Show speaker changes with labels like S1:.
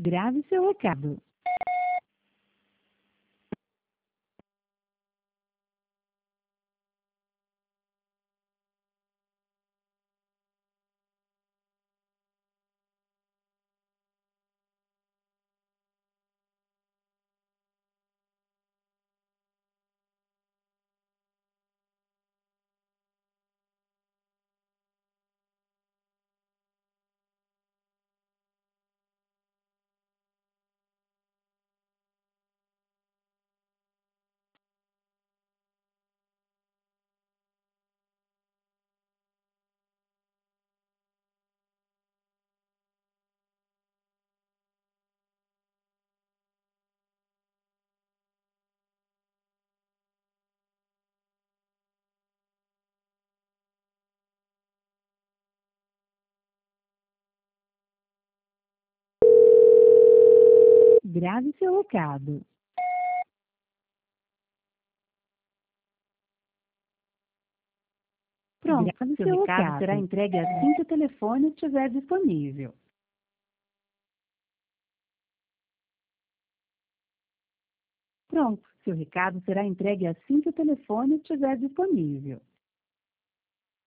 S1: Grave seu recado. Grave seu recado. Pronto,
S2: Grave
S1: seu
S2: seu
S1: recado
S2: recado.
S1: será entregue assim que o telefone estiver disponível. Pronto, seu recado será entregue assim que o telefone estiver disponível.